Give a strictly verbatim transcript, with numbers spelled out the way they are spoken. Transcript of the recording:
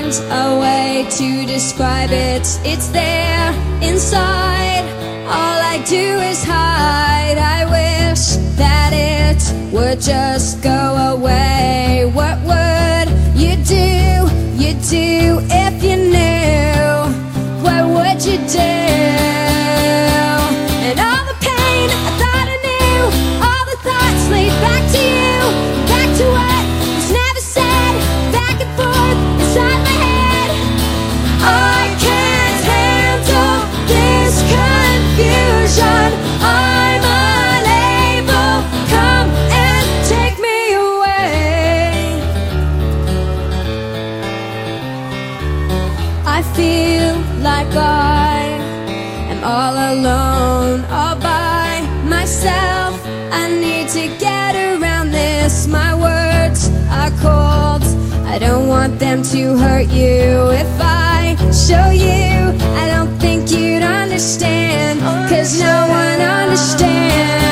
find a way to describe it. It's there inside. All I do is hide. I wish that it would just go away. What would you do? You do if you knew. What would you do? And all the pain I thought I knew, all the thoughts lead back to you, back to what was never said, back and forth inside my head. I can't handle this confusion. I'm unable. Come and take me away. I feel like I am all alone, all by myself. I need to get around this. My words are cold. I don't want them to hurt you. If I show you, I don't think you'd understand, 'cause no one understands.